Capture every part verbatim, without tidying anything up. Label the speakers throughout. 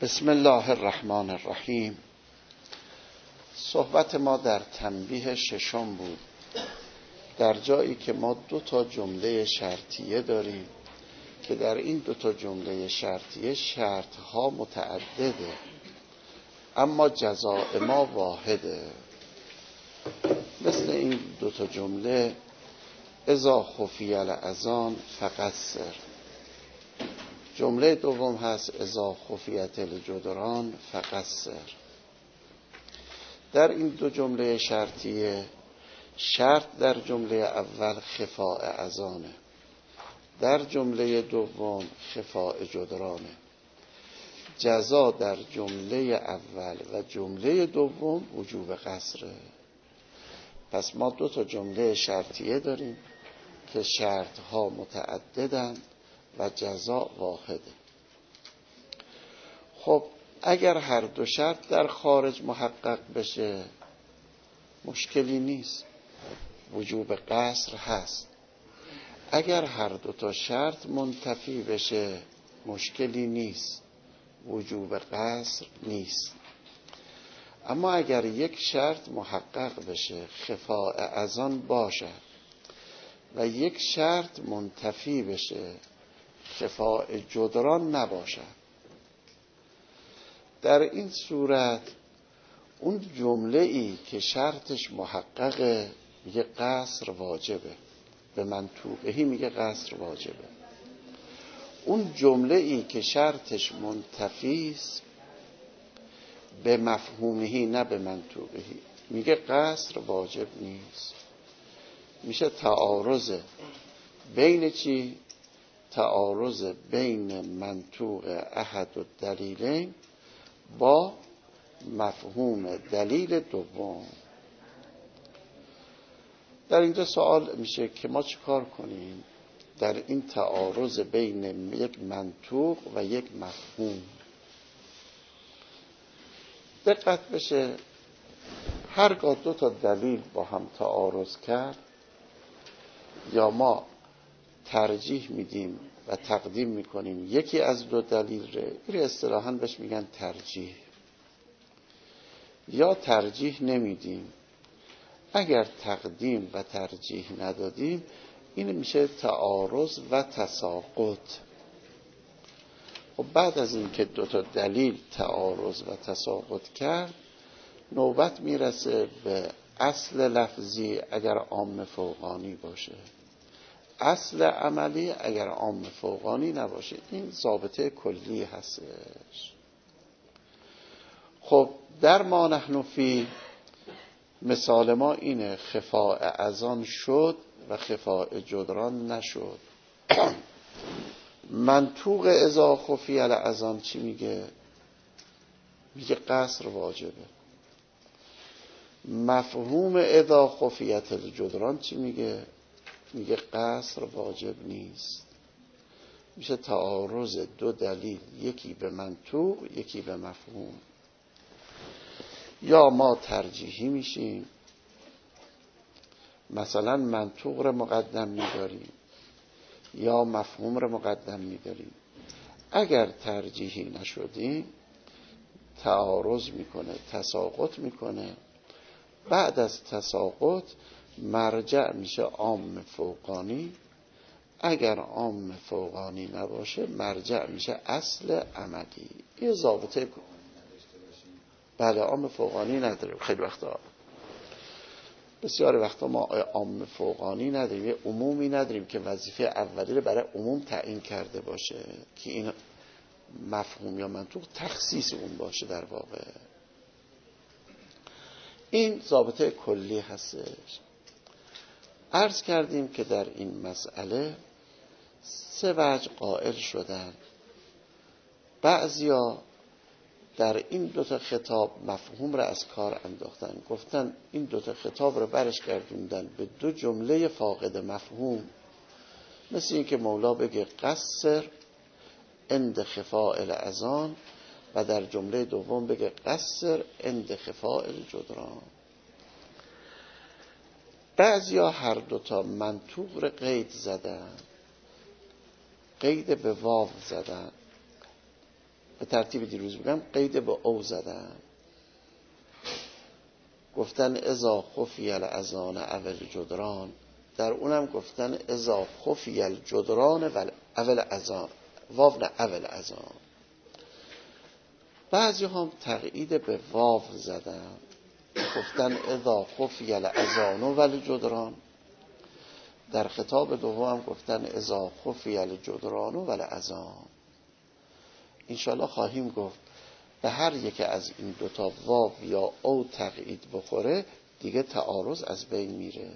Speaker 1: بسم الله الرحمن الرحیم. صحبت ما در تنبیه ششم بود، در جایی که ما دو تا جمله شرطیه داریم که در این دو تا جمله شرطیه شرطها متعدده اما جزاء ما واحده. مثل این دو تا جمله اذا خفی الاذان فقصر. جمله دوم هست اذا خفیت الجدران فقصر. در این دو جمله شرطیه شرط در جمله اول خفاء اذانه، در جمله دوم خفاء جدرانه. جزا در جمله اول و جمله دوم وجوب قصره. پس ما دو تا جمله شرطیه داریم که شرطها متعددن و جزا واحده. خب اگر هر دو شرط در خارج محقق بشه مشکلی نیست، وجوب قصر هست. اگر هر دو تا شرط منتفی بشه مشکلی نیست، وجوب قصر نیست. اما اگر یک شرط محقق بشه خفاء اذان باشد و یک شرط منتفی بشه خفاء جدران نباشد، در این صورت اون جمله ای که شرطش محققه میگه قصر واجبه، به منطوقهی میگه قصر واجبه. اون جمله ای که شرطش منتفیست به مفهومهی نه به منطوقهی میگه قصر واجب نیست. میشه تعارض بین چی؟ تعارض بین منطوق احد الدلیلین با مفهوم دلیل دوم. در اینجا سوال میشه که ما چه کار کنیم در این تعارض بین یک منطوق و یک مفهوم؟ دقت بشه، هرگاه دو تا دلیل با هم تعارض کرد یا ما ترجیح میدیم و تقدیم میکنیم یکی از دو دلیل ره، این اصطلاحاً بهش میگن ترجیح، یا ترجیح نمیدیم. اگر تقدیم و ترجیح ندادیم این میشه تعارض و تساقط. و بعد از این که دو تا دلیل تعارض و تساقط کرد نوبت میرسه به اصل لفظی اگر عام فوقانی باشه، اصل عملی اگر عام فوقانی نباشه. این ضابطه کلی هستش. خب در ما نحن فی مثال ما اینه خفاء اذان شد و خفاء جدران نشد. منطوق اذا خفی الاذان چی میگه؟ میگه قصر واجبه. مفهوم اذا خفیت الجدران چی میگه؟ میگه قصر واجب نیست. میشه تعارض دو دلیل، یکی به منطوق یکی به مفهوم. یا ما ترجیحی میشیم، مثلا منطوق رو مقدم میداریم یا مفهوم رو مقدم میداریم. اگر ترجیحی نشدیم تعارض میکنه، تساقط میکنه. بعد از تساقط مرجع میشه عام فوقانی. اگر عام فوقانی نباشه مرجع میشه اصل عملی. یه ضابطه کن. بله عام فوقانی نداریم. خیلی وقتا بسیار وقتا ما عام فوقانی نداریم، یه عمومی نداریم که وظیفه اولی رو برای عموم تعیین کرده باشه که این مفهوم یا منطوق تخصیص اون باشه. در واقع این ضابطه کلی هستش. عرض کردیم که در این مسئله سه وجه قائل شدن. بعضیا در این دوتا خطاب مفهوم را از کار انداختن، گفتن این دوتا خطاب را برش گردوندن به دو جمله فاقد مفهوم. مثل این که مولا بگه قصر عند خفاء الاذان و در جمله دوم بگه قصر عند خفاء الجدران. بعضیا هر دوتا منطوق را قید زدن، قید به واو زدن به ترتیب دیروز بگم قید به او زدن، گفتن اذا خفی الاذان اول جدران، در اونم گفتن اذا خفی الجدران اول اذان، واو نه اول اذان. بعضی هم تقیید به واو زدن، گفتن اذا خفی الاذان اول جدران، در خطاب دوم گفتن اذا خفی الجدران اول اذان. انشاءالله خواهیم گفت به هر یک از این دوتا واو یا او تقیید بخوره دیگه تعارض از بین میره،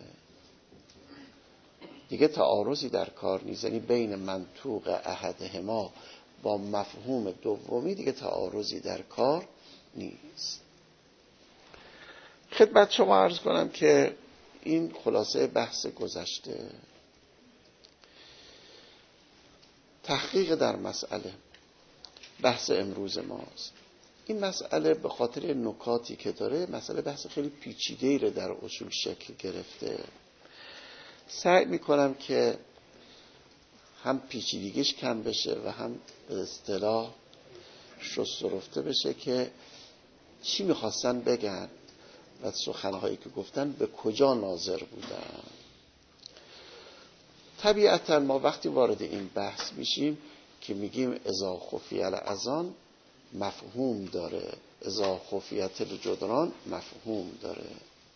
Speaker 1: دیگه تعارضی در کار نیست، یعنی بین منطوق احدهما با مفهوم دومی دیگه تعارضی در کار نیست. خدمت شما عرض کنم که این خلاصه بحث گذشته. تحقیق در مسئله بحث امروز ماست. این مسئله به خاطر نکاتی که داره مسئله بحث خیلی پیچیده‌ای رو در اصول شکل گرفته. سعی میکنم که هم پیچیدگیش کم بشه و هم به اصطلاح شست و رفته بشه که چی میخواستن بگن و سخنهایی که گفتن به کجا ناظر بودن. طبیعتا ما وقتی وارد این بحث میشیم که میگیم اذا خفی الاذان مفهوم داره، اذا خفیت الجدران مفهوم داره.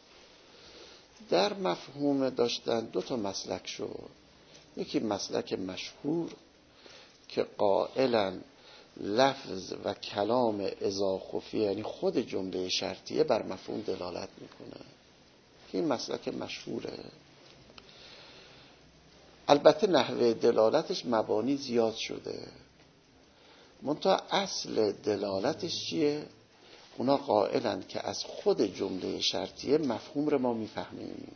Speaker 1: در مفهوم داشتن دو تا مسلک شد. یکی مسلک مشهور که قائلا لفظ و کلام اذا خفیه یعنی خود جمله شرطیه بر مفهوم دلالت میکنه، این مسلک مشهوره. البته نحوه دلالتش مبانی زیاد شده، منتها اصل دلالتش چیه؟ اونا قائلن که از خود جمله شرطیه مفهوم رو ما میفهمیم.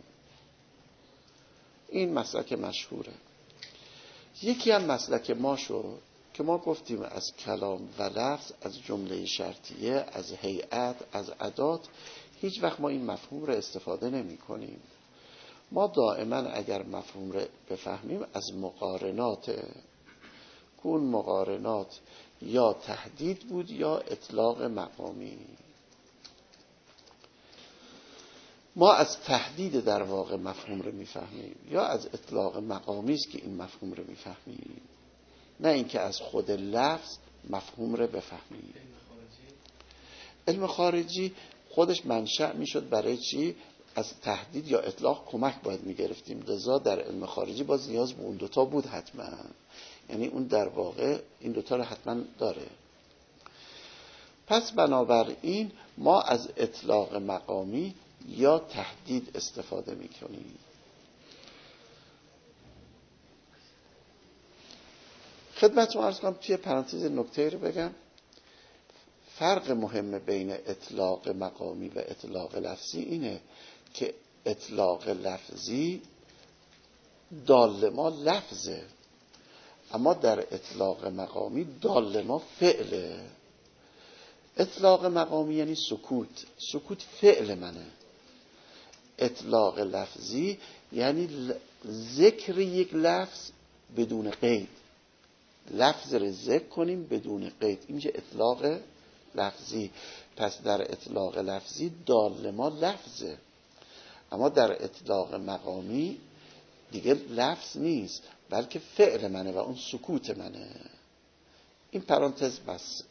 Speaker 1: این مسلک مشهوره. یکی هم مسلک ما شد که ما گفتیم از کلام و لفظ، از جمله شرطیه، از هیئت، از ادات هیچ وقت ما این مفهوم رو استفاده نمی کنیم. ما دائما اگر مفهوم رو بفهمیم از مقارنات، کون مقارنات یا تهدید بود یا اطلاق مقامی. ما از تهدید در واقع مفهوم رو میفهمیم یا از اطلاق مقامی است که این مفهوم رو میفهمیم، نه اینکه از خود لفظ مفهوم رو بفهمیم. علم خارجی خودش منشأ میشد برای چی؟ از تهدید یا اطلاق کمک باید میگرفتیم، لذا در علم خارجی باز نیاز به اون دوتا بود حتما، یعنی اون در واقع این دوتا رو حتما داره. پس بنابراین ما از اطلاق مقامی یا تهدید استفاده میکنیم. خدمتتون عرض کنم توی پرانتز نکته رو بگم، فرق مهم بین اطلاق مقامی و اطلاق لفظی اینه که اطلاق لفظی دال ما لفظه، اما در اطلاق مقامی دال ما فعله. اطلاق مقامی یعنی سکوت، سکوت فعل منه. اطلاق لفظی یعنی ذکر یک لفظ بدون قید، لفظ رو ذکر کنیم بدون قید، این میشه اطلاق لفظی. پس در اطلاق لفظی دال ما لفظه، اما در اطلاق مقامی دیگه لفظ نیست بلکه فعل منه و اون سکوت منه. این پرانتز بس.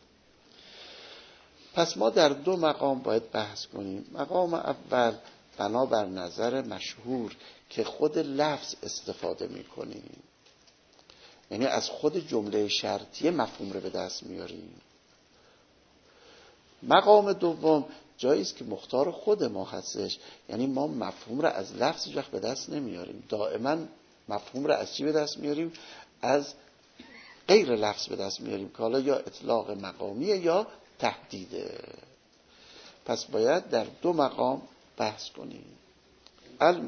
Speaker 1: پس ما در دو مقام باید بحث کنیم. مقام اول بنابر نظر مشهور که خود لفظ استفاده میکنیم، یعنی از خود جمله شرطیه مفهوم رو به دست میاریم. مقام دوم جایی است که مختار خود ما هستش، یعنی ما مفهوم رو از لفظ هیچ وقت به دست نمیاریم، دائما مفهوم رو از چی به دست میاریم؟ از غیر لفظ به دست میاریم که حالا یا اطلاق مقامیه یا تهدیده. پس باید در دو مقام بحث کنیم. ال...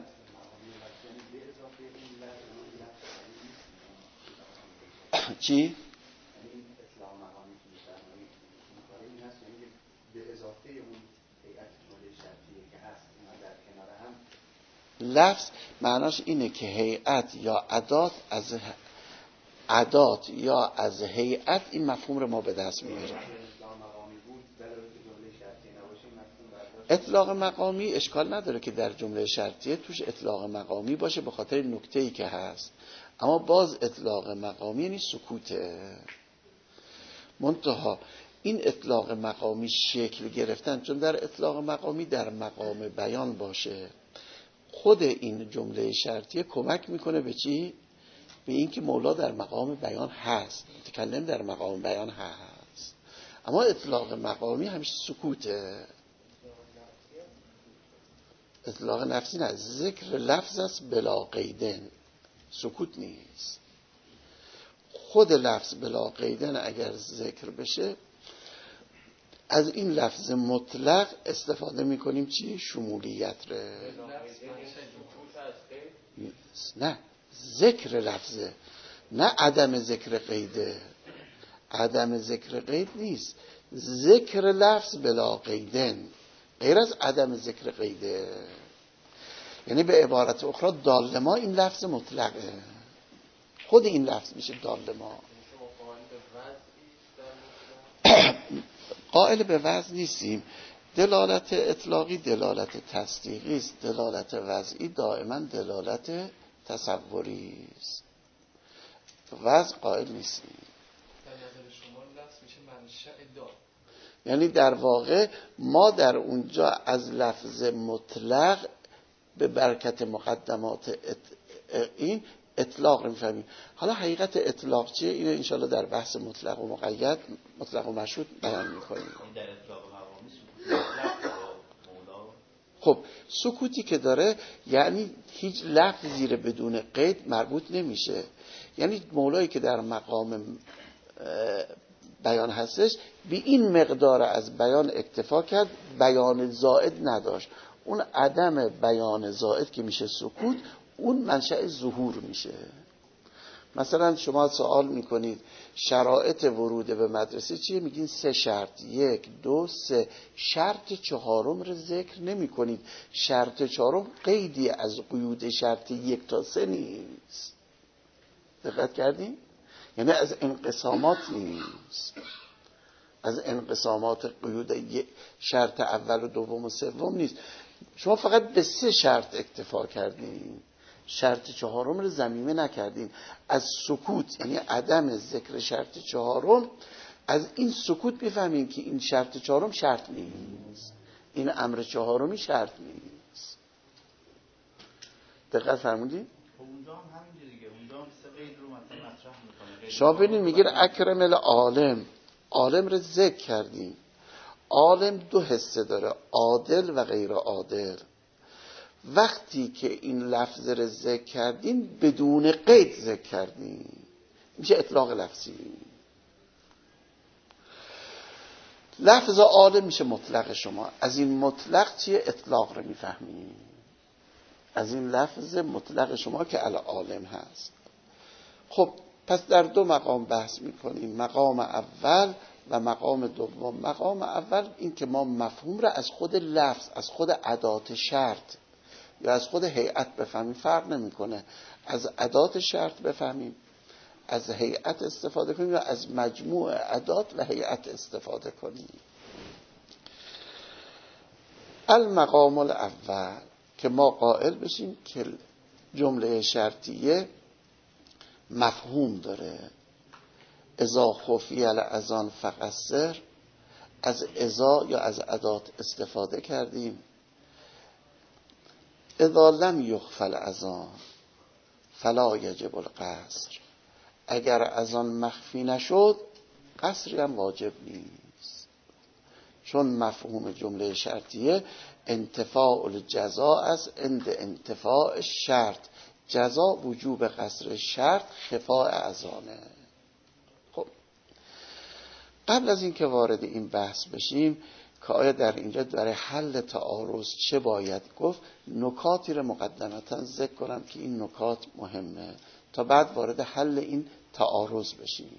Speaker 1: چی؟ لفظ معناش اینه که هیئت یا ادات از عدات یا از هیئت این مفهوم رو ما به دست میاریم. اطلاق مقامی اشکال نداره که در جمله شرطیه توش اطلاق مقامی باشه به خاطر نکته‌ای که هست، اما باز اطلاق مقامی یعنی سکوته. منتها این اطلاق مقامی شکل گرفتن، چون در اطلاق مقامی در مقام بیان باشه، خود این جمله شرطیه کمک میکنه به چی؟ به این که مولا در مقام بیان هست، متکلم در مقام بیان هست، اما اطلاق مقامی همیشه سکوته. اطلاق نفسی نه، ذکر لفظ است بلا قیدن، سکوت نیست. خود لفظ بلا قیدن اگر ذکر بشه، از این لفظ مطلق استفاده میکنیم چی؟ شمولیت ره. نه، ذکر لفظه، نه عدم ذکر قیده. عدم ذکر قید نیست، ذکر لفظ بلا قیدن غیر از عدم ذکر قیده. یعنی به عبارت اخرى دال ما این لفظ مطلقه، خود این لفظ میشه دال ما. قائل به وضع نیستیم. دلالت اطلاقی دلالت تصدیقی است، دلالت وضعی دائما دلالت تصوری است. وضع قائل نیستیم.
Speaker 2: در نظر شما لفظ میشه منشأ دال،
Speaker 1: یعنی در واقع ما در اونجا از لفظ مطلق به برکت مقدمات ات... این اطلاق رو میفهمیم. حالا حقیقت اطلاق چیه؟ اینو انشالله در بحث مطلق و مقید، مطلق و مشروط بیان میکنیم.
Speaker 3: در اطلاق مقامی سکوت مولا.
Speaker 1: خب سکوتی که داره یعنی هیچ لفظ زیر بدون قید مربوط نمیشه. یعنی مولایی که در مقام بیان هستش به این مقدار از بیان اکتفا کرد، بیان زائد نداشت. اون عدم بیان زائد که میشه سکوت، اون منشأ ظهور میشه. مثلا شما سوال میکنید شرایط ورود به مدرسه چیه؟ میگین سه شرط، یک دو سه. شرط چهارم رو ذکر نمی کنید. شرط چهارم قیدی از قیود شرط یک تا سه نیست. دقت کردین؟ یعنی از انقسامات نیست، از انقسامات قیود شرط اول و دوم و سوم نیست. شما فقط به سه شرط اکتفا کردین، شرط چهارم رو ضمیمه نکردین. از سکوت یعنی عدم ذکر شرط چهارم، از این سکوت میفهمین که این شرط چهارم شرط نیست، این امر چهارمی شرط نیست. دقت فرمودین؟
Speaker 3: اونجا هم همین دیگه، اونجا هم سه قید رو مثلا مطرح میکنه.
Speaker 1: شما ببینید میگه اکرم العالم، عالم رو ذکر کردیم. عالم دو حصه داره، عادل و غیر عادل. وقتی که این لفظ رو ذکر کردیم بدون قید ذکر کردیم، میشه اطلاق لفظی. لفظ عالم میشه مطلق. شما از این مطلق چیه؟ اطلاق رو میفهمیم. از این لفظ مطلق شما که العالم هست. خب پس در دو مقام بحث میکنیم، مقام اول و مقام دوم. مقام اول این که ما مفهوم را از خود لفظ، از خود ادات شرط یا از خود هیئت بفهمیم، فرق نمیکنه. از ادات شرط بفهمیم، از هیئت استفاده کنیم یا از مجموع ادات و هیئت استفاده کنیم. المقام الاول که ما قائل بشیم که جمله شرطیه مفهوم داره. اذا خفی الاذان فقصر، از اذا یا از ادات استفاده کردیم. اذا لم یخفی الاذان فلا یجب القصر، اگر اذان مخفی نشد قصری هم واجب نیست، چون مفهوم جمله شرطیه انتفاع الجزاء است عند انتفاع شرط. جزا وجوب قصر شرط، خفاء اذانه. خب قبل از اینکه وارد این بحث بشیم که آیا در اینجا برای حل تعارض چه باید گفت، نکاتی رو مقدمتا ذکر کنم که این نکات مهمه تا بعد وارد حل این تعارض بشیم.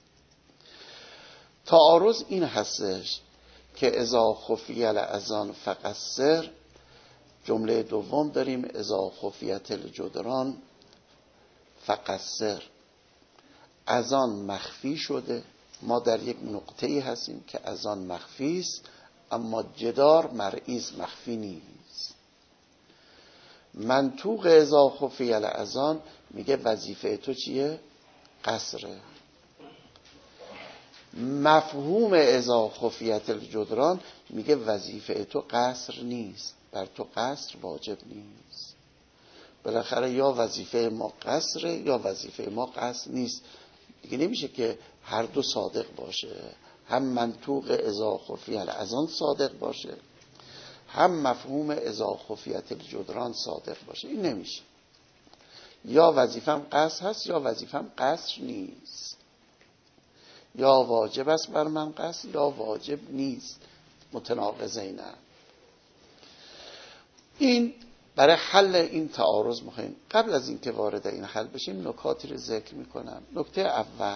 Speaker 1: تعارض این هستش که اذا خفی الاذان فقصر، جمله دوم داریم اذا خفیت الجدران فقصر. از آن مخفی شده. ما در یک نقطه‌ای هستیم که از آن مخفی است، اما جدار مرئی است، مخفی نیست. منطوق اذا خفی الاذان میگه وظیفه تو چیه؟ قصره. مفهوم اذا خفیت الجدران میگه وظیفه تو قصر نیست، بر تو قصر واجب نیست. بالاخره یا وظیفه ما قصره یا وظیفه ما قصر نیست. دیگه نمیشه که هر دو صادق باشه، هم منطوق اذا خفی الاذان صادق باشه، هم مفهوم اذا خفیت الجدران صادق باشه. این نمیشه. یا وظیفم قصر هست یا وظیفم قصر نیست، یا واجب است بر من قصر یا واجب نیست، متناقضین. این برای حل این تعارض میخوایم. قبل از اینکه وارد این حل بشیم نکاتی رو ذکر میکنم. نکته اول،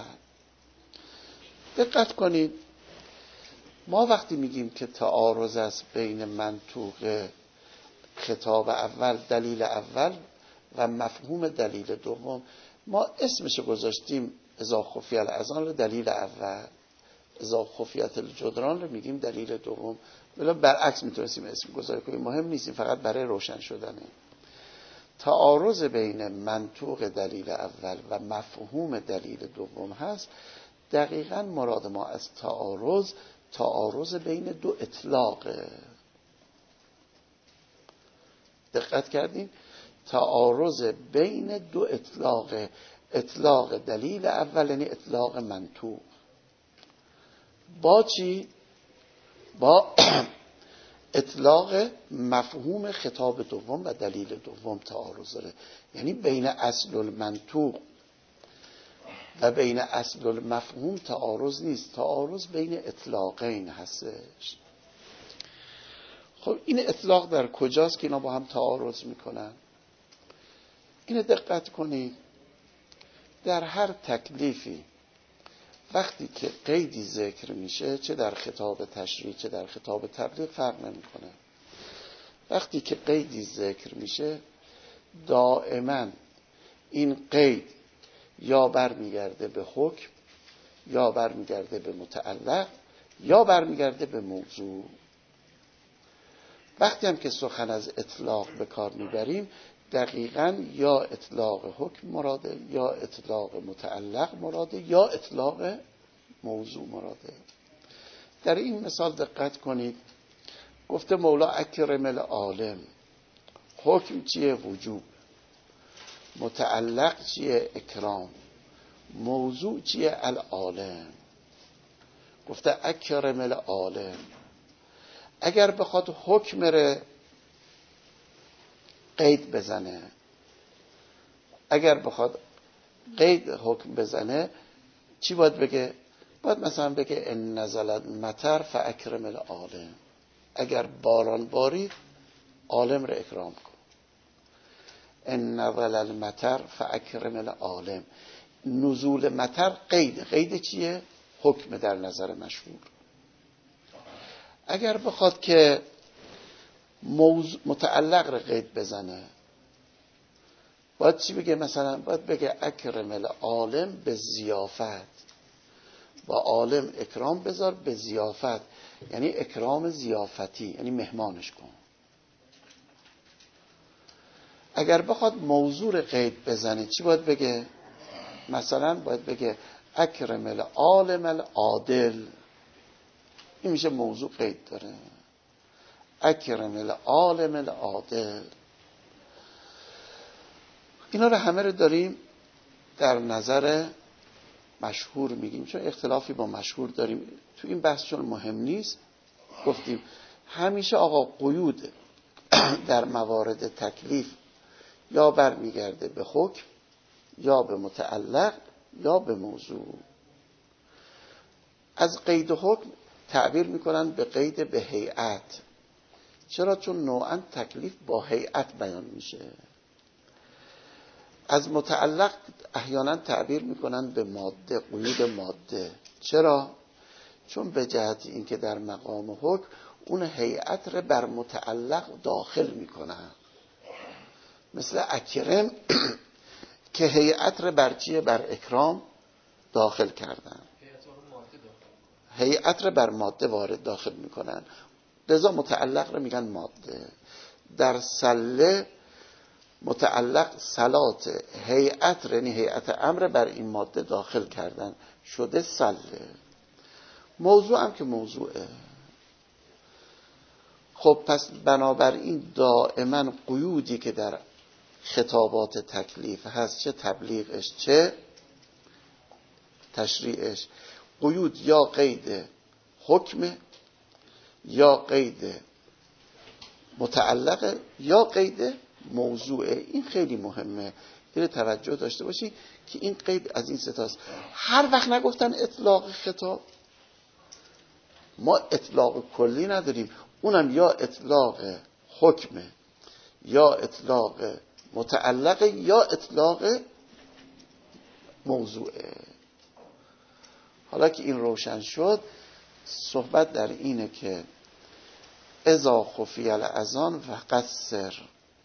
Speaker 1: دقت کنید، ما وقتی میگیم که تعارض است بین منطوق خطاب اول، دلیل اول و مفهوم دلیل دوم، ما اسمش گذاشتیم اذا خفی الاذان رو دلیل اول، اذا خفیت الجدران رو میگیم دلیل دوم. ولی برعکس میتونستیم اسم گذاری کنیم، مهم نیست، فقط برای روشن شدنه. تعارض بین منطوق دلیل اول و مفهوم دلیل دوم هست. دقیقاً مراد ما از تعارض، تعارض بین دو اطلاقه. دقت کردین؟ تعارض بین دو اطلاق، اطلاق دلیل اول یعنی اطلاق منطوق با چی؟ با اطلاق مفهوم خطاب دوم و دلیل دوم تعارض داره. یعنی بین اصل المنطوق و بین اصل المفهوم تعارض نیست، تعارض بین اطلاقین هستش. خب این اطلاق در کجاست که اینا با هم تعارض میکنن؟ اینو دقت کنید. در هر تکلیفی وقتی که قیدی ذکر میشه، چه در خطاب تشریع چه در خطاب تبلیغ فرق نمیکنه، وقتی که قیدی ذکر میشه دائما این قید یا برمیگرده به حکم یا برمیگرده به متعلق یا برمیگرده به موضوع. وقتی هم که سخن از اطلاق به کار میبریم دقیقاً یا اطلاق حکم مراده یا اطلاق متعلق مراده یا اطلاق موضوع مراده. در این مثال دقت کنید. گفته مولا اکرم العالم، حکم چیه؟ وجوب. متعلق چیه؟ اکرام. موضوع چیه؟ العالم. گفته اکرم العالم. اگر بخواد حکم ره قید بزنه، اگر بخواد قید حکم بزنه چی باید بگه؟ باید مثلا بگه ان نزل المطر فاکرم العالم. اگر باران بارید عالم را اکرام کن. ان نزل المطر فاکرم العالم. نزول مطر قید. قید چیه؟ حکم در نظر مشهور. اگر بخواد که موضوع متعلق را قید بزنه باید چی بگه؟ مثلا باید بگه اکرم العالم به ضیافت. با عالم اکرام بذار به ضیافت، یعنی اکرام ضیافتی، یعنی مهمانش کن. اگر بخواد موضوع را قید بزنه چی باید بگه؟ مثلا باید بگه اکرم العالم العادل. این میشه موضوع قید داره. اکرم العالم العادل. اینا رو همه رو داریم در نظر مشهور میگیم، چون اختلافی با مشهور داریم تو این بحث، چون مهم نیست. گفتیم همیشه آقا قیود در موارد تکلیف یا برمیگرده به حکم یا به متعلق یا به موضوع. از قید حکم تعبیر میکنن به قید به هیئت. چرا؟ چون نوعا تکلیف با هیئت بیان میشه. از متعلق احیانا تعبیر میکنن به ماده، قیود ماده. چرا؟ چون به جهت اینکه در مقام حکم اون هیئت رو بر متعلق داخل میکنن. مثل اکرم که هیئت رو بر چیه؟ بر اکرام داخل کردن، هیئت رو بر ماده وارد داخل میکنن، لذا متعلق رو میگن ماده. در سله متعلق صلات هیئت رو، یعنی هیئت امر بر این ماده داخل کردن، شده سله. موضوع هم که موضوعه. خب پس بنابراین دائما قیودی که در خطابات تکلیف هست، چه تبلیغش چه تشریعش، قیود یا قید حکم یا قید متعلق یا قید موضوعه. این خیلی مهمه، این توجه داشته باشی که این قید از این ستاست. هر وقت نگفتن اطلاق خطاب، ما اطلاق کلی نداریم، اونم یا اطلاق حکم یا اطلاق متعلق یا اطلاق موضوعه. حالا که این روشن شد، صحبت در اینه که اذا خفی الاذان و قصر،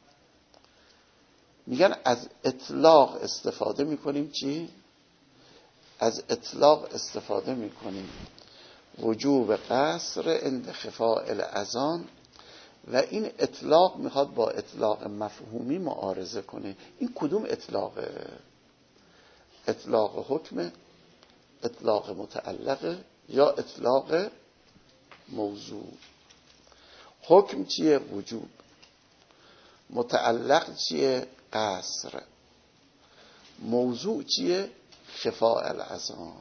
Speaker 1: میگن از اطلاق استفاده میکنیم. چی؟ از اطلاق استفاده میکنیم وجوب قصر عند خفاء الاذان، و این اطلاق میخواد با اطلاق مفهومی معارضه کنه. این کدوم اطلاقه؟ اطلاق حکم، اطلاق متعلق یا اطلاق موضوع؟ حکم چیه؟ وجوب. متعلق چیه؟ قصر. موضوع چیه؟ خفاء الاذان.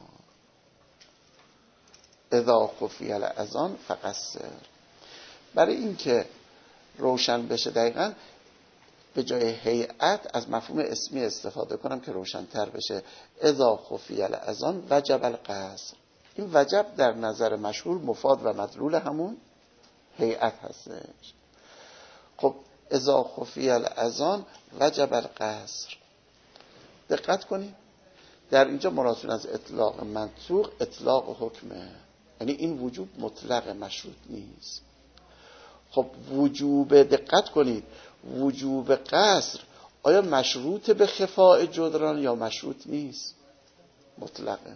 Speaker 1: اذا خفی الاذان فقصر. برای اینکه روشن بشه دقیقاً به جای هیئت از مفهوم اسمی استفاده کنم که روشن‌تر بشه. اذا خفی الاذان وجب القصر. این وجب در نظر مشهور مفاد و مدلول همون هیئت هستش. خب اذا خفی الاذان وجب القصر. دقت کنید در اینجا مراد از اطلاق منطوق اطلاق حکمه، یعنی این وجوب مطلق مشروط نیست. خب وجوب، دقت کنید، وجوب قصر آیا مشروط به خفاء جدران یا مشروط نیست؟ مطلقه.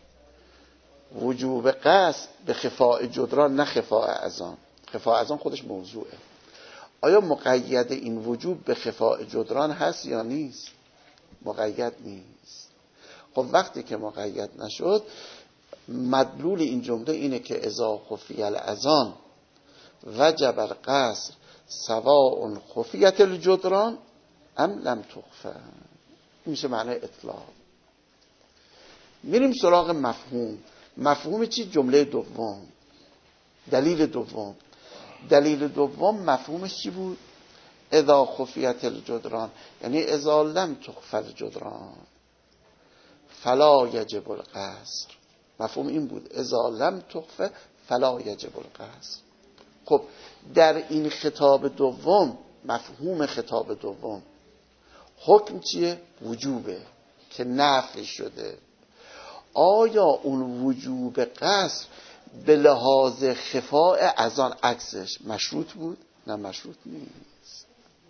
Speaker 1: وجوب قصر به خفاء جدران، نه خفاء اذان. خفاء اذان خودش موضوعه. آیا مقید این وجوب به خفاء جدران هست یا نیست؟ مقید نیست. خب وقتی که مقید نشد، مدلول این جمله اینه که اذا خفی الاذان وجب القصر سواء خفیت الجدران ام لم تخفى. میشه معنی اطلاق. میریم سراغ مفهوم. مفهوم چی؟ جمله دوم، دلیل دوم. دلیل دوم مفهومش چی بود؟ اذا خفیت الجدران، یعنی اذا لم تخفى الجدران فلا یجب القصر. مفهوم این بود، اذا لم تخفى فلا یجب القصر. خب در این خطاب دوم، مفهوم خطاب دوم، حکم چیه؟ وجوبه که نفی شده. آیا اون وجوب قصر به لحاظ خفاء اذان عکسش مشروط بود؟ نه مشروط نیست.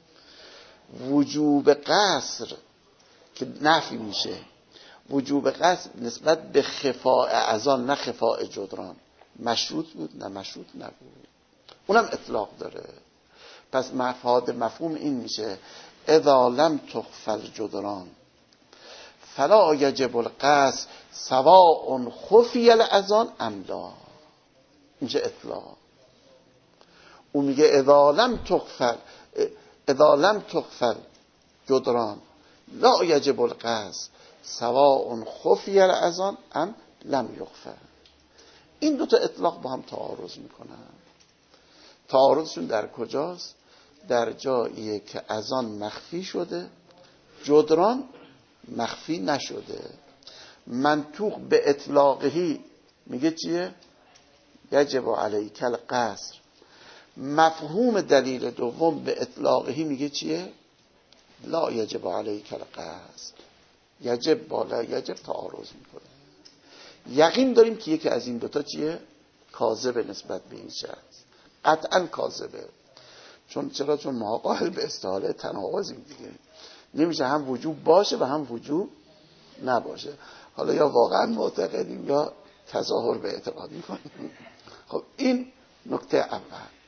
Speaker 1: وجوب قصر که نفی میشه، وجوب قصر نسبت به خفاء اذان نه خفاء جدران مشروط بود؟ نه مشروط نبود. اونم اطلاق داره. پس مفاد مفهوم این میشه اذا لم تخفى الجدران فلا یجب القصر سواء خفی الاذان ام لا. اینجا اطلاق. اون میگه اذا لم تخفى اذا لم تخفى الجدران لا یجب القصر سواء خفی الاذان ام لم یخفى. این دو تا اطلاق با هم تعارض میکنن. تعارضشون در کجاست؟ در جاییه که اذان مخفی شده، جدران مخفی نشده. منطوق به اطلاقهی میگه چیه؟ یجب علیک القصر. مفهوم دلیل دوم به اطلاقهی میگه چیه؟ لا یجب علیک القصر. یجب بالا یجب تعارض میکنه. یقین داریم که یکی از این دوتا چیه؟ کاذبه نسبت به این شخص. قطعا کاذبه. چون چرا؟ چون ما قائل به استحاله تناقضیم دیگه. نمیشه هم وجوب باشه و هم وجوب نباشه. حالا یا واقعا معتقدیم یا تظاهر به اعتقاد میکنیم. خب این نکته اول.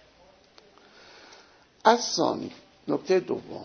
Speaker 1: از ثانی نکته دوم،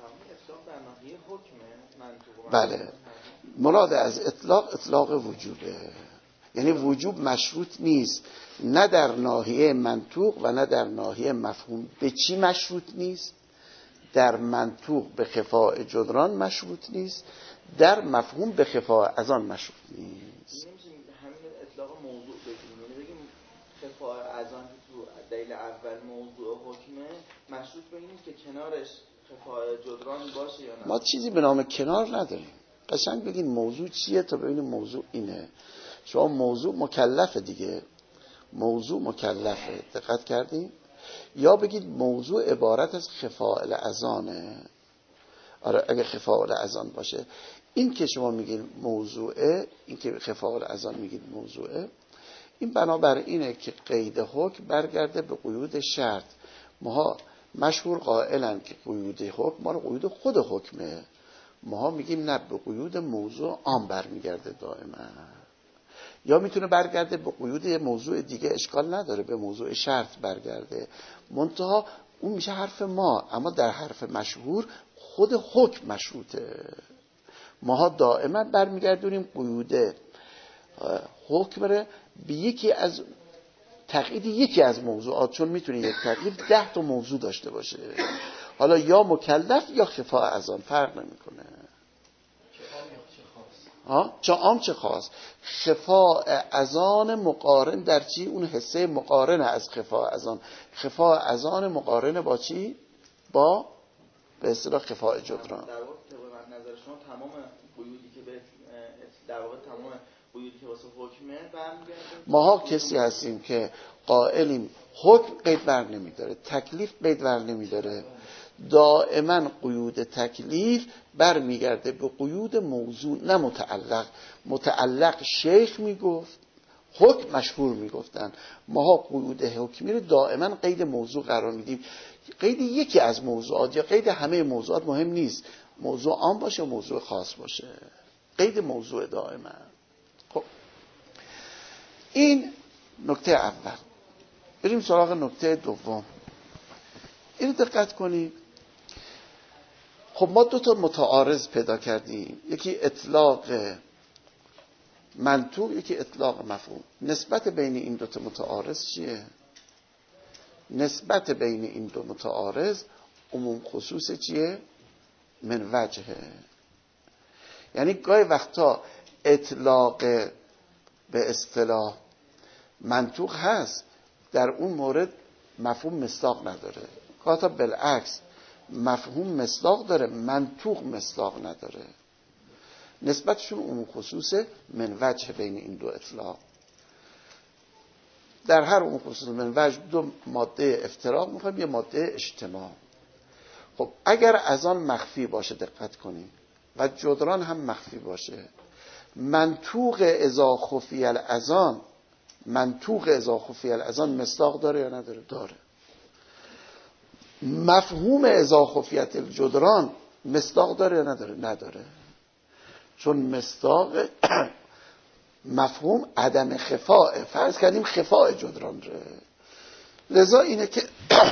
Speaker 1: بله مراد از اطلاق اطلاق وجوبه، یعنی وجوب مشروط نیست، نه در ناحیه منطوق و نه در ناحیه مفهوم. به چی مشروط نیست؟ در منطوق به خفاء جدران مشروط نیست، در مفهوم به خفاء از آن مشروط نیست.
Speaker 3: همین اطلاق موضوع بگیم، یعنی بگیم خفاء از آن تو دلیل اول موضوع حکمه، مشروط به این که کنارش خفاء جدران باشه یا نه؟
Speaker 1: ما چیزی به نام کنار نداریم. قشنگ بگین موضوع چیه تا ببینیم موضوع اینه. شما موضوع مکلفه دیگه، موضوع مکلفه، دقت کردین؟ یا بگید موضوع عبارت از خفاء الاذانه. آره اگه خفاء الاذان باشه، این که شما میگید موضوعه، این که خفاء الاذان میگید موضوعه، این بنابر اینه که قید حکم برگرده به قیود شرط. ماها مشهور قائلن که قیود حکم مال قیود خود حکمه، ماها میگیم نه، به قیود موضوع عام برمیگرده دائما. یا میتونه برگرده به قیود موضوع دیگه، اشکال نداره، به موضوع شرط برگرده، منتها اون میشه حرف ما. اما در حرف مشهور خود حکم مشروطه. ماها دائما برمیگردونیم قیود حکم رو به یکی از تقیید یکی از موضوعات، چون میتونه یک تقیید ده تا موضوع داشته باشه. حالا یا مکلف یا خفاء از آن، فرق نمیکنه. ها چه عام چه خاص. خفاء از آن مقارن در چی؟ اون حصه مقارن از خفاء از آن. خفاء از آن مقارن با چی؟ با به اصطلاح خفاء جدران.
Speaker 3: در واقع طبق نظر شما تمام قیودی که به در واقع تمام قیودی که واسه حکمه برمیگرده.
Speaker 1: ماها کسی هستیم که قائلیم حکم قید بر نمیداره، تکلیف قید بر نمیداره. دائما قیود تکلیف برمیگرده به قیود موضوع، نه متعلق. متعلق شیخ میگفت، حکم مشهور میگفتن. ماها قیود حکمی رو دائما قید موضوع قرار میدیم. قید یکی از موضوعات یا قید همه موضوعات مهم نیست، موضوع عام باشه موضوع خاص باشه، قید موضوع دائما. خب این نکته اول. بریم سراغ نکته دوم. اینو دقت کنید. خب ما دو تا متعارض پیدا کردیم، یکی اطلاق منطوق، یکی اطلاق مفهوم. نسبت بین این دو تا متعارض چیه؟ نسبت بین این دو متعارض عموم خصوص چیه؟ من وجهه. یعنی گاهی وقتا اطلاق به اصطلاح منطوق هست، در اون مورد مفهوم مصداق نداره. گاهی تا بالعکس مفهوم مصداق داره، منطوق مصداق نداره. نسبتشون عموم خصوص من وجه بین این دو اطلاق. در هر عموم خصوص من وجه دو ماده افتراق میخوایم، یه ماده اجتماع. خب اگر از آن مخفی باشه، دقت کنیم، و جدران هم مخفی باشه، منطوق اذا خفی الاذان، منطوق اذا خفی الاذان مصداق داره یا نداره؟ داره. مفهوم اذا خفیت الجدران مصداق داره یا نداره؟ نداره. چون مصداق مفهوم عدم خفاء، فرض کردیم خفاء جدران ره. لذا اینه که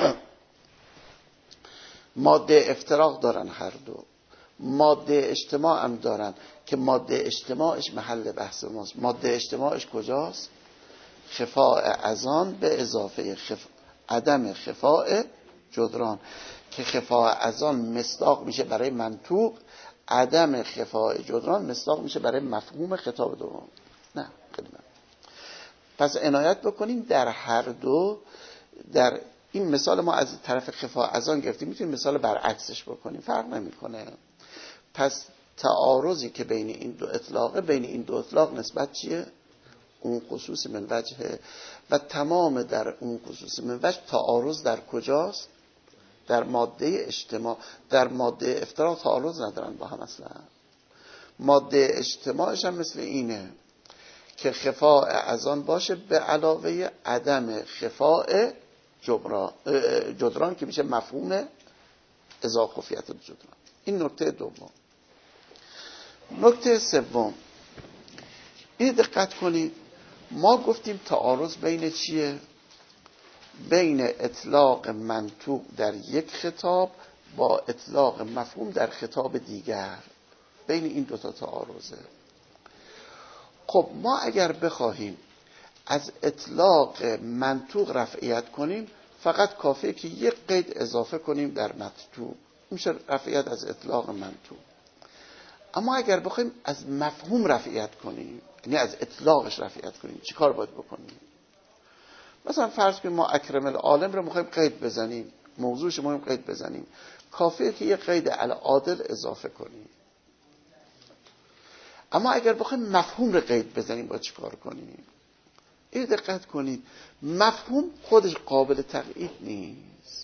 Speaker 1: ماده افتراق دارن هر دو، ماده اجتماع هم دارن که ماده اجتماعش محل بحث ماست. ماده اجتماعش کجاست؟ خفاء از آن به اضافه خف... عدم خفاء جدران، که خفاء از آن مصداق میشه برای منطوق، عدم خفاء جدران مصداق میشه برای مفهوم خطاب دوم. نه خیلی من. پس عنایت بکنیم در هر دو. در این مثال ما از طرف خفاء از آن گرفتیم، میتونیم مثال برعکسش بکنیم، فرق نمیکنه. پس تعارضی که بین این دو اطلاقه، بین این دو اطلاق نسبت چیه؟ اون خصوص من وجهه. و تمام در اون خصوص من وجه تعارض در کجاست؟ در ماده اجتماع. در ماده افتراق تعارض ندارن با هم اصلا. ماده اجتماعش هم مثل اینه که خفاء از آن باشه به علاوه عدم خفاء جدران که میشه مفهوم اذا خفیت الجدران. این نکته دوم. نکته سوم، این دقت کنید، ما گفتیم تعارض بین چیه؟ بین اطلاق منطوق در یک خطاب با اطلاق مفهوم در خطاب دیگر، بین این دوتا تعارضه. خب ما اگر بخواهیم از اطلاق منطوق رفعیت کنیم، فقط کافیه که یک قید اضافه کنیم در مطلوب، میشه رفعیت از اطلاق منطوق. اما اگر بخوایم از مفهوم رفعیت کنیم، یعنی از اطلاقش رفعیت کنیم، چی کار باید بکنیم؟ مثلا فرض کنیم ما اکرم العالم رو میخوایم قید بزنیم، موضوعش ما قید بزنیم، کافیه که یک قید العادل اضافه کنیم. اما اگر بخوایم مفهوم رو قید بزنیم باید چی کار کنیم؟ این دقت کنید، مفهوم خودش قابل تقیید نیست،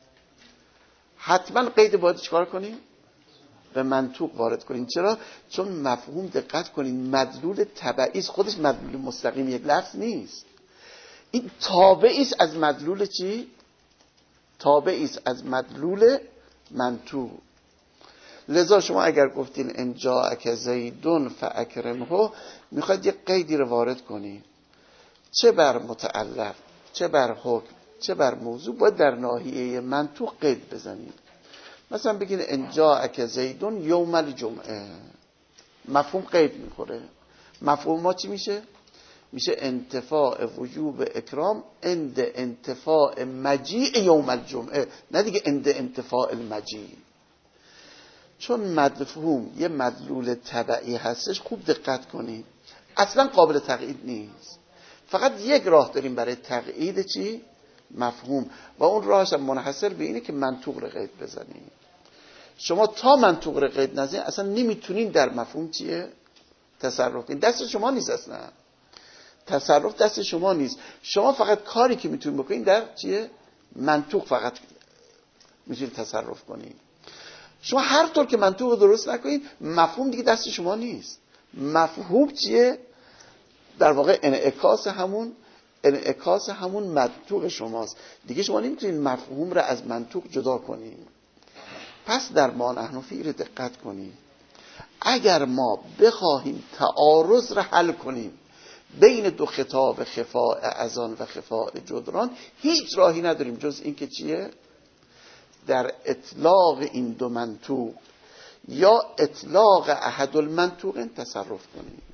Speaker 1: حتما قید باید چی کار کنیم؟ به منطوق وارد کنیم. چرا؟ چون مفهوم، دقت کنید، مدلول تبعی، خودش مدلول مستقیم یک لفظ نیست، این تابعی است از مدلول چی؟ تابعی است از مدلول منطوق. لذا شما اگر گفتین ان جاءک زیدون فاکرمه، میخواید یک قیدی رو وارد کنید، چه بر متعلق، چه بر حکم، چه بر موضوع، باید در ناحیه منطوق قید بزنید. مثلا بگین ان جاءک زیدون یوم الجمعه، مفهوم قید میخوره. مفهوم ما چی میشه؟ میشه انتفاع وجوب اکرام عند انتفاع مجیع یوم الجمعه، نه دیگه عند انتفاع المجیع. چون مفهوم یه مدلول تبعی هستش، خوب دقت کنید، اصلا قابل تقیید نیست. فقط یک راه داریم برای تقیید چی؟ مفهوم، و اون راهش منحصر به اینه که منطوق رو قید بزنیم. شما تا منطوق رو قید نزنید اصلا نمیتونین در مفهوم چیه؟ تصرف کنید. دست شما نیست، اصلا تصرف دست شما نیست. شما فقط کاری که میتونید بکنید در چیه؟ منطوق فقط میتونید تصرف کنید. شما هر طور که منطوق درست نکنید، مفهوم دیگه دست شما نیست. مفهوم چیه؟ در واقع انعکاس همون انعکاس همون منطوق شماست. دیگه شما نمیتونید مفهوم رو از منطوق جدا کنید. پس در ما نحن فی رو دقت کنید. اگر ما بخواهیم تعارض رو حل کنیم بین دو خطاب، خفاء اذان و خفاء جدران، هیچ راهی نداریم جز این که چیه؟ در اطلاق این دو منطوق یا اطلاق احد المنطوقین تصرف کنیم.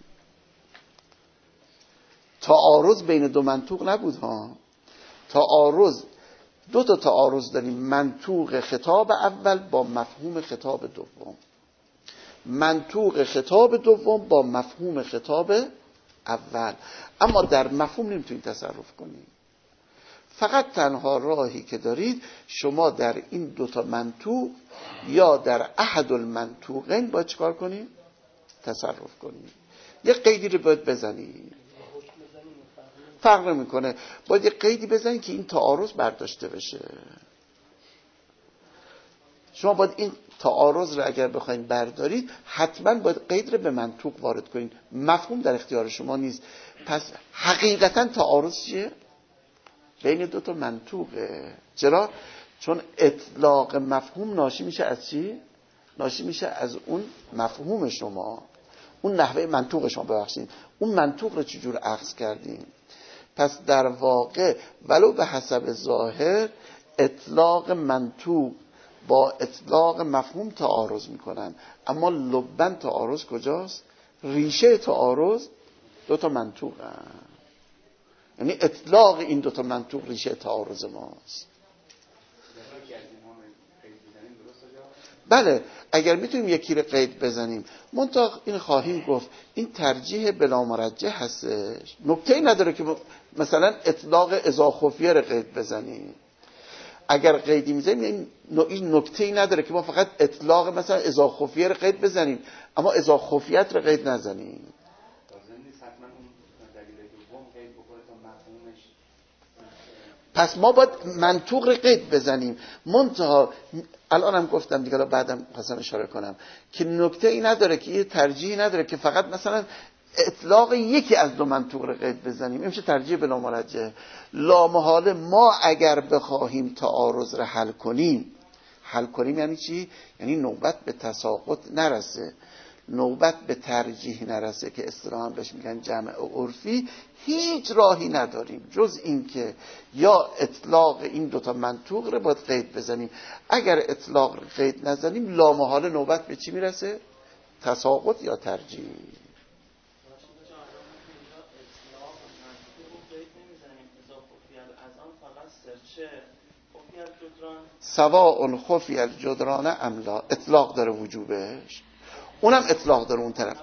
Speaker 1: تعارض بین دو منطوق نبود ها. تعارض، دو تا تعارض داریم، منطوق خطاب اول با مفهوم خطاب دوم، منطوق خطاب دوم با مفهوم خطاب اول. اما در مفهوم نمیتونید تصرف کنید. فقط تنها راهی که دارید، شما در این دوتا منطوق یا در احد المنطوقین باید چکار کنید؟ تصرف کنید. یک قیدی رو باید بزنید، فرق نمیکنه، باید یک قیدی بزنید که این تعارض برداشته بشه. شما باید این تعارض رو اگر بخواید بردارید، حتما باید قید رو به منطوق وارد کنید. مفهوم در اختیار شما نیست. پس حقیقتا تعارض چیه؟ بین دو تا منطوقه. چرا؟ چون اطلاق مفهوم ناشی میشه از چی؟ ناشی میشه از اون مفهوم شما، اون نحوه منطوق شما. ببخشید، اون منطوق رو چجور اخذ کردیم؟ پس در واقع ولو به حسب ظاهر اطلاق منطوق با اطلاق مفهوم تعارض میکنن، اما لبن تعارض کجاست؟ ریشه تعارض دو تا منطوق هست. یعنی اطلاق این دو تا منطوق ریشه تعارض ماست. بله، اگر میتونیم یکی رو قید بزنیم، منتها این خواهیم گفت این ترجیح بلا مرجح هستش. نکته‌ای نداره که مثلا اطلاق اذا خفیه رو قید بزنیم. اگر قیدی میزنیم این نکته‌ای نداره که ما فقط اطلاق مثلا اذا خفیه رو قید بزنیم اما اذا خفیت رو قید نزنیم. پس ما باید منطوق رو قید بزنیم. منتها الان هم گفتم دیگه، بعدم خواستم اشاره کنم که نکته ای نداره که یه ترجیحی نداره که فقط مثلا اطلاق یکی از دو منطوق رو قید بزنیم. این میشه ترجیح بلا مرجح. لامحاله ما اگر بخواهیم تعارض رو حل کنیم، حل کنیم یعنی چی؟ یعنی نوبت به تساقط نرسه. نوبت به ترجیح نرسه که اصطلاحاً بهش میگن جمع عرفی، هیچ راهی نداریم جز این که یا اطلاق این دوتا منطوق رو باید قید بزنیم. اگر اطلاق قید نزنیم لامحاله نوبت به چی میرسه؟ تساقط یا ترجیح. سواء خفی الجدران ام لا، اطلاق داره وجوبش، اونم اطلاق داره اون طرف.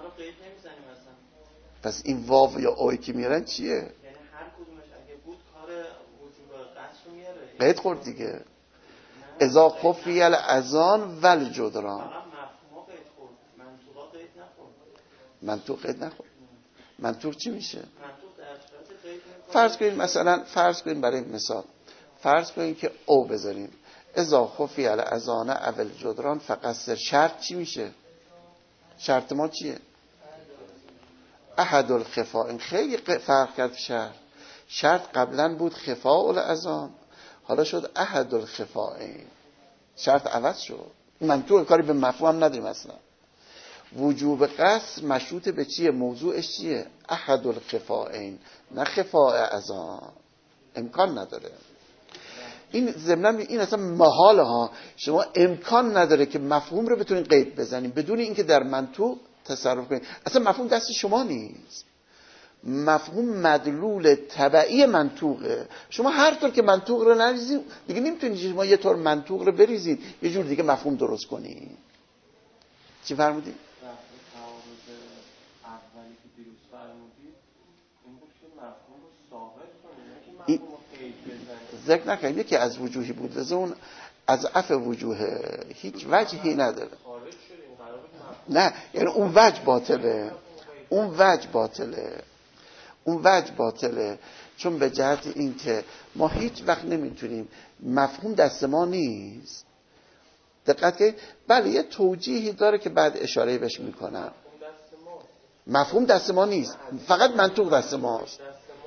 Speaker 1: پس این واو یا اوی که میارن چیه؟
Speaker 3: یعنی هر کدومش اگه بود کار وجوب قصد رو میاره.
Speaker 1: قید خورد دیگه. اذا خفی الاذان والجدران.
Speaker 3: فقط مفهوم قید خورد، منطوق قید نخورد.
Speaker 1: منطوق قید نخورد. منطوق چی میشه؟
Speaker 3: منطوق در صورت قید نمیکنه.
Speaker 1: فرض کنید مثلا، فرض کنید برای مثال، فرض کنید که او بذاریم اذا خفی الاذان او الجدران فقصر. شرط چی میشه؟ شرط ما چیه؟ احد الخفاء. خیلی فرق کرد شرط. شرط قبلا بود خفاء الاذان، حالا شد احد الخفاء. شرط عوض شد. منطوق کاری به مفهوم نداریم اصلا. وجوب قصر مشروط به چیه؟ موضوعش چیه؟ احد الخفاءین، نه خفاء اذان. امکان نداره. این ضمناً این اصلا محاله ها. شما امکان نداره که مفهوم رو بتونین قید بزنین بدون اینکه در منطوق تصرف کنین. اصلا مفهوم دست شما نیست. مفهوم مدلول تبعی منطوقه. شما هر طور که منطوق رو نریزید دیگه نمیتونید شما یه طور منطوق رو بریزید یه جور دیگه مفهوم درست کنید. چی فرمودید؟
Speaker 4: اولی که دیروز فرمودید این بود که مفهوم رو ثابت کنید، نه که
Speaker 1: این
Speaker 4: مفهوم رو قید بزنید.
Speaker 1: ذکر نکنید یکی از وجوهی بود واسه اون از عف وجوه هیچ وجهی نداره.
Speaker 4: خارج شدیم قرار بود مفهوم
Speaker 1: نه یعنی اون وجه باطله، اون وجه باطله، اون وجه باطله. چون به جهت این که ما هیچ وقت نمیتونیم، مفهوم دست ما نیست. دقت کنید. بله یه توجیهی داره که بعد اشاره بهش میکنم. مفهوم دست ما نیست، فقط منطوق دست ماست.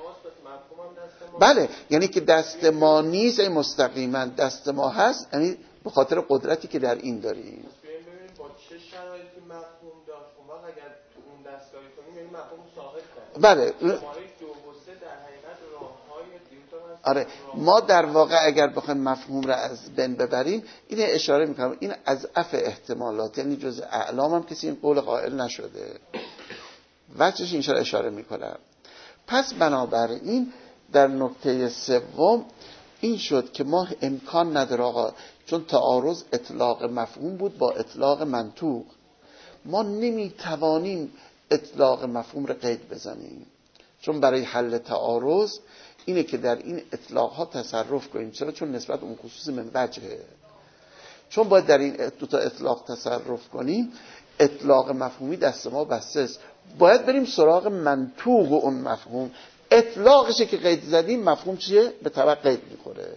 Speaker 1: بله یعنی که دست ما نیست این مستقیما دست ما هست، یعنی به خاطر قدرتی که در این داریم.
Speaker 4: ببینید با چه شرایطی مفهوم داشت. اون وقت اگر تو اون دستگاهی کنیم یعنی مفهوم ثابت کرد.
Speaker 1: بله
Speaker 4: شماره دو و سه در حقیقت راه‌های دیوتون هست.
Speaker 1: آره ما در واقع اگر بخوایم مفهوم را از بین ببریم این اشاره میکنم این از اف احتمالات، یعنی جز اعلام هم کسی این قول قائل نشده. وجهش اینجا اشاره میکنم. پس بنابراین در نکته سوم این شد که ما امکان نداره آقا، چون تعارض اطلاق مفهوم بود با اطلاق منطوق، ما نمیتوانیم اطلاق مفهوم رو قید بزنیم. چون برای حل تعارض اینه که در این اطلاق ها تصرف کنیم. چرا؟ چون نسبت اون خصوص من وجهه. چون باید در این دو تا اطلاق تصرف کنیم، اطلاق مفهومی دست ما بسته است. باید بریم سراغ منطوق اون مفهوم. اطلاقشه که قید زدیم، مفهوم چیه؟ به طبع قید میخوره.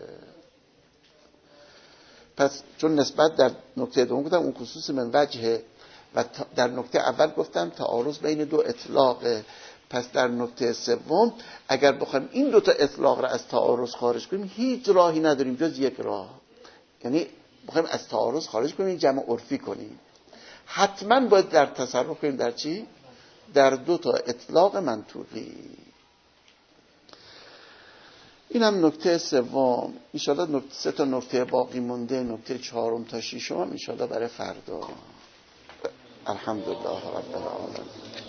Speaker 1: پس چون نسبت در نکته دوم گفتم اون خصوص من وجهه و در نکته اول گفتم تعارض بین دو اطلاقه، پس در نکته سوم اگر بخوایم این دو تا اطلاق را از تعارض خارج کنیم هیچ راهی نداریم جز یک راه. یعنی بخوایم از تعارض خارج کنیم جمع عرفی کنیم، حتما باید در تصرف کنیم در چی؟ در دو تا اطلاق منطوقی. این هم نکته سوم. انشاءالله نکته سه تا نکته باقی مونده، نکته چهارم تا ششم انشاءالله برای فردا. الحمدلله رب العالمین.